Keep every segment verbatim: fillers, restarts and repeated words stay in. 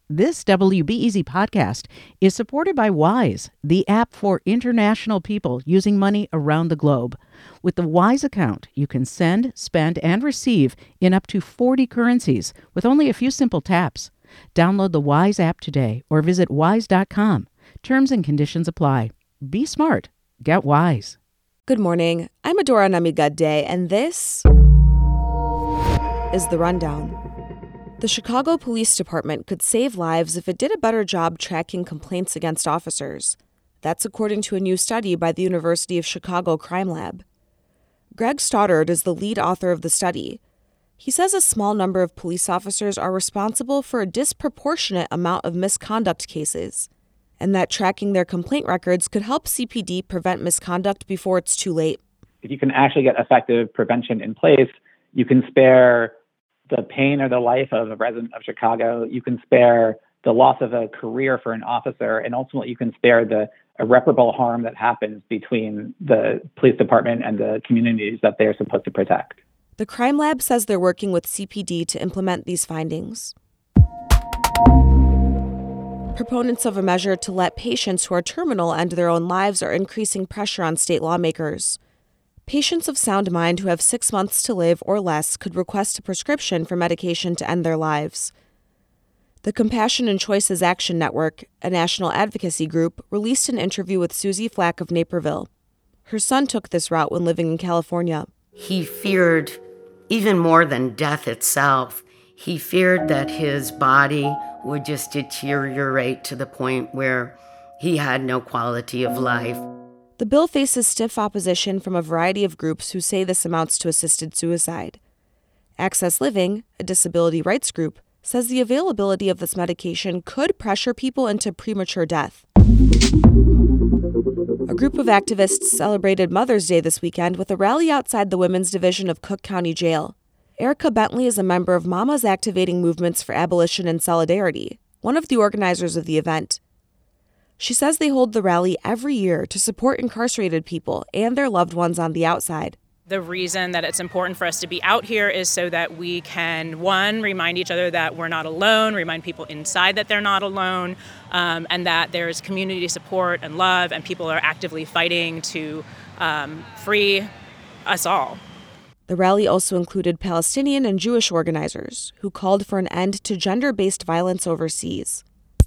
This W B E Z podcast is supported by Wise, the app for international people using money around the globe. With the Wise account, you can send, spend, and receive in up to forty currencies with only a few simple taps. Download the Wise app today or visit wise dot com. Terms and conditions apply. Be smart. Get Wise. Good morning. I'm Adora Namigadde, and this is The Rundown. The Chicago Police Department could save lives if it did a better job tracking complaints against officers. That's according to a new study by the University of Chicago Crime Lab. Greg Stoddard is the lead author of the study. He says a small number of police officers are responsible for a disproportionate amount of misconduct cases, and that tracking their complaint records could help C P D prevent misconduct before it's too late. If you can actually get effective prevention in place, you can spare the pain or the life of a resident of Chicago. You can spare the loss of a career for an officer, and ultimately you can spare the irreparable harm that happens between the police department and the communities that they're supposed to protect. The Crime Lab says they're working with C P D to implement these findings. Proponents of a measure to let patients who are terminal end their own lives are increasing pressure on state lawmakers. Patients of sound mind who have six months to live or less could request a prescription for medication to end their lives. The Compassion and Choices Action Network, a national advocacy group, released an interview with Susie Flack of Naperville. Her son took this route when living in California. He feared, even more than death itself, he feared that his body would just deteriorate to the point where he had no quality of life. The bill faces stiff opposition from a variety of groups who say this amounts to assisted suicide. Access Living, a disability rights group, says the availability of this medication could pressure people into premature death. A group of activists celebrated Mother's Day this weekend with a rally outside the women's division of Cook County Jail. Erica Bentley is a member of Mamas Activating Movements for Abolition and Solidarity, one of the organizers of the event. She says they hold the rally every year to support incarcerated people and their loved ones on the outside. The reason that it's important for us to be out here is so that we can, one, remind each other that we're not alone, remind people inside that they're not alone, um, and that there's community support and love, and people are actively fighting to um, free us all. The rally also included Palestinian and Jewish organizers who called for an end to gender-based violence overseas.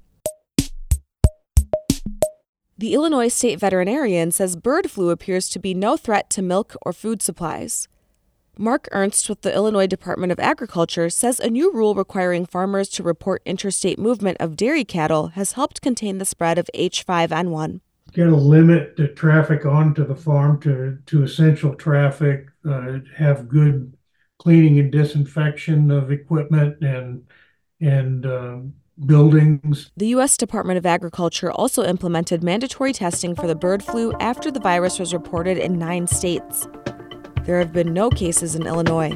The Illinois State Veterinarian says bird flu appears to be no threat to milk or food supplies. Mark Ernst with the Illinois Department of Agriculture says a new rule requiring farmers to report interstate movement of dairy cattle has helped contain the spread of H five N one. Got to limit the traffic onto the farm to, to essential traffic, uh, have good cleaning and disinfection of equipment and and uh, buildings. The U S Department of Agriculture also implemented mandatory testing for the bird flu after the virus was reported in nine states. There have been no cases in Illinois.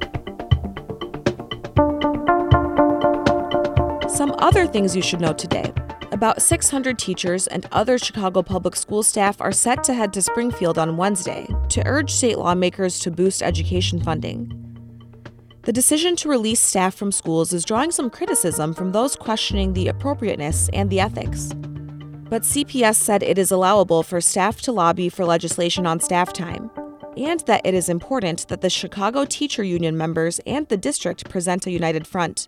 Some other things you should know today. About six hundred teachers and other Chicago public school staff are set to head to Springfield on Wednesday to urge state lawmakers to boost education funding. The decision to release staff from schools is drawing some criticism from those questioning the appropriateness and the ethics. But C P S said it is allowable for staff to lobby for legislation on staff time, and that it is important that the Chicago Teacher Union members and the district present a united front.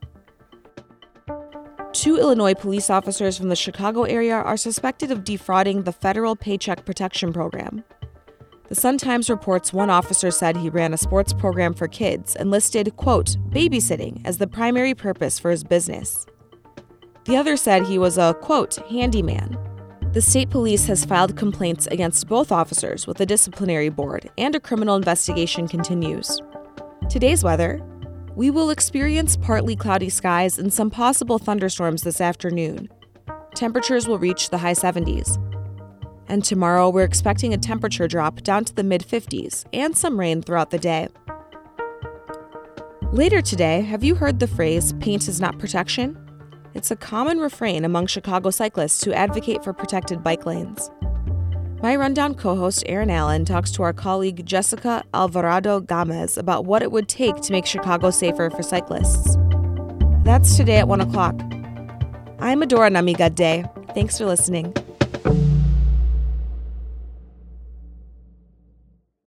Two Illinois police officers from the Chicago area are suspected of defrauding the federal Paycheck Protection Program. The Sun-Times reports one officer said he ran a sports program for kids and listed, quote, babysitting as the primary purpose for his business. The other said he was a, quote, handyman. The state police has filed complaints against both officers with a disciplinary board, and a criminal investigation continues. Today's weather. We will experience partly cloudy skies and some possible thunderstorms this afternoon. Temperatures will reach the high seventies. And tomorrow, we're expecting a temperature drop down to the mid-fifties and some rain throughout the day. Later today, have you heard the phrase, paint is not protection? It's a common refrain among Chicago cyclists who advocate for protected bike lanes. My Rundown co-host Aaron Allen talks to our colleague Jessica Alvarado Gomez about what it would take to make Chicago safer for cyclists. That's today at one o'clock. I'm Adora Namigadde. Thanks for listening.